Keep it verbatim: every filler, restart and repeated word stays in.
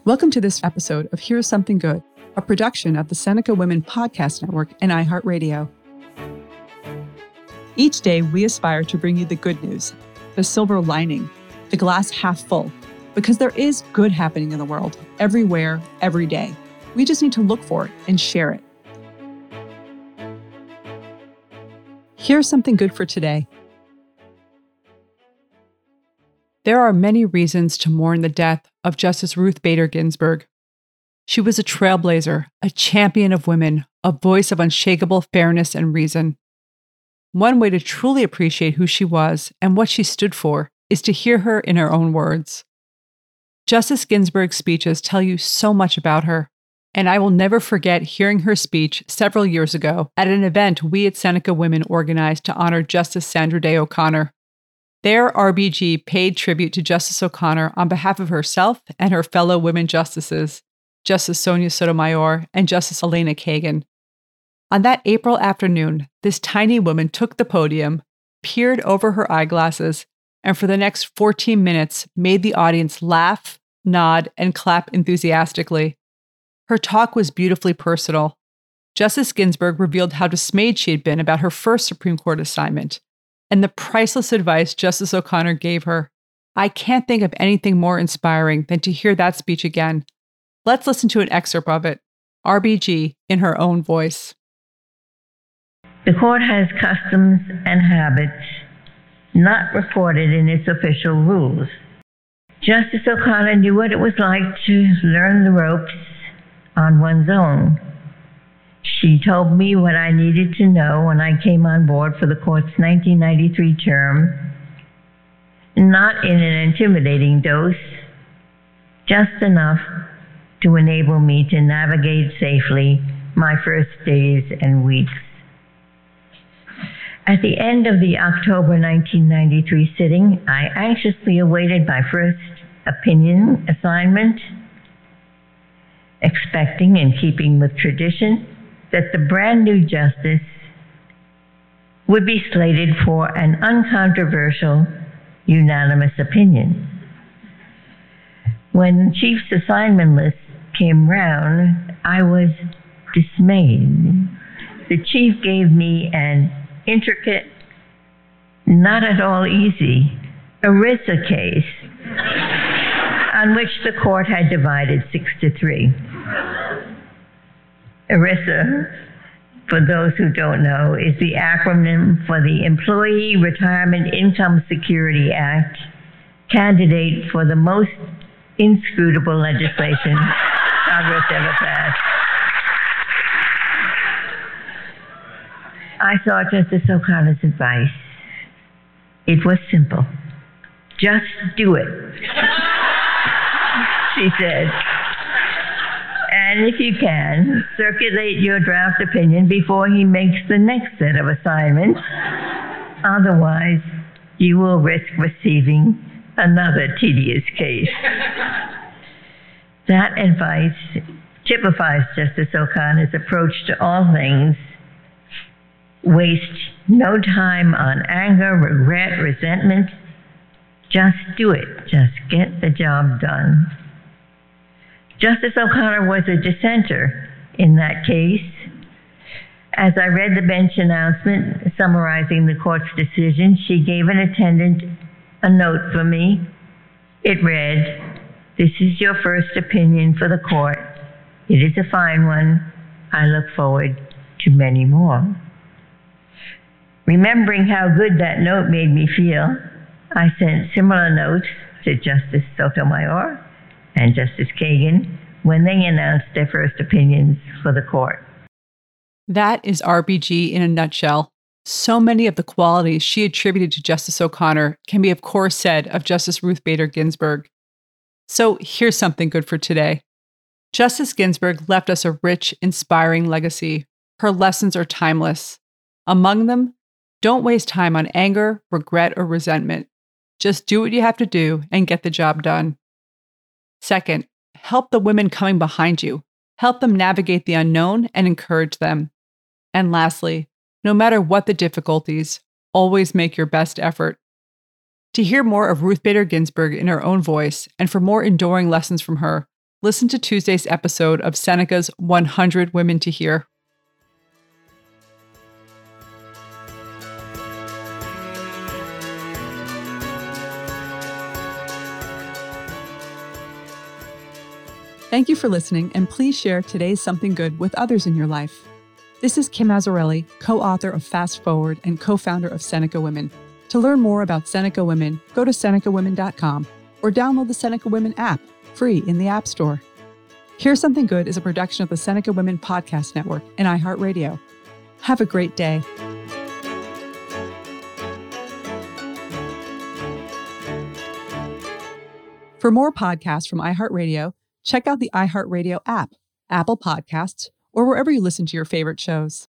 Welcome to this episode of Here's Something Good, a production of the Seneca Women Podcast Network and iHeartRadio. Each day, we aspire to bring you the good news, the silver lining, the glass half full, because there is good happening in the world, everywhere, every day. We just need to look for it and share it. Here's something good for today. There are many reasons to mourn the death of Justice Ruth Bader Ginsburg. She was a trailblazer, a champion of women, a voice of unshakable fairness and reason. One way to truly appreciate who she was and what she stood for is to hear her in her own words. Justice Ginsburg's speeches tell you so much about her, and I will never forget hearing her speech several years ago at an event we at Seneca Women organized to honor Justice Sandra Day O'Connor. There, R B G paid tribute to Justice O'Connor on behalf of herself and her fellow women justices, Justice Sonia Sotomayor and Justice Elena Kagan. On that April afternoon, this tiny woman took the podium, peered over her eyeglasses, and for the next fourteen minutes made the audience laugh, nod, and clap enthusiastically. Her talk was beautifully personal. Justice Ginsburg revealed how dismayed she had been about her first Supreme Court assignment, and the priceless advice Justice O'Connor gave her. I can't think of anything more inspiring than to hear that speech again. Let's listen to an excerpt of it. R B G in her own voice. The court has customs and habits not recorded in its official rules. Justice O'Connor knew what it was like to learn the ropes on one's own. She told me what I needed to know when I came on board for the court's nineteen ninety-three term, not in an intimidating dose, just enough to enable me to navigate safely my first days and weeks. At the end of the October nineteen ninety-three sitting, I anxiously awaited my first opinion assignment, expecting, in keeping with tradition, that the brand new justice would be slated for an uncontroversial, unanimous opinion. When the Chief's assignment list came round, I was dismayed. The Chief gave me an intricate, not at all easy, ERISA case on which the court had divided six to three. ERISA, for those who don't know, is the acronym for the Employee Retirement Income Security Act, candidate for the most inscrutable legislation Congress ever passed. I saw Justice O'Connor's advice. It was simple. Just do it, she said. And if you can, circulate your draft opinion before he makes the next set of assignments. Otherwise, you will risk receiving another tedious case. That advice typifies Justice O'Connor's approach to all things. Waste no time on anger, regret, resentment. Just do it. Just get the job done. Justice O'Connor was a dissenter in that case. As I read the bench announcement summarizing the court's decision, she gave an attendant a note for me. It read, "This is your first opinion for the court. It is a fine one. I look forward to many more." Remembering how good that note made me feel, I sent similar notes to Justice Sotomayor and Justice Kagan when they announced their first opinions for the court. That is R B G in a nutshell. So many of the qualities she attributed to Justice O'Connor can be, of course, said of Justice Ruth Bader Ginsburg. So here's something good for today. Justice Ginsburg left us a rich, inspiring legacy. Her lessons are timeless. Among them, don't waste time on anger, regret, or resentment. Just do what you have to do and get the job done. Second, help the women coming behind you. Help them navigate the unknown and encourage them. And lastly, no matter what the difficulties, always make your best effort. To hear more of Ruth Bader Ginsburg in her own voice and for more enduring lessons from her, listen to Tuesday's episode of Seneca's one hundred Women to Hear. Thank you for listening, and please share today's Something Good with others in your life. This is Kim Azzarelli, co-author of Fast Forward and co-founder of Seneca Women. To learn more about Seneca Women, go to seneca women dot com or download the Seneca Women app, free in the App Store. Here's Something Good is a production of the Seneca Women Podcast Network and iHeartRadio. Have a great day. For more podcasts from iHeartRadio, check out the iHeartRadio app, Apple Podcasts, or wherever you listen to your favorite shows.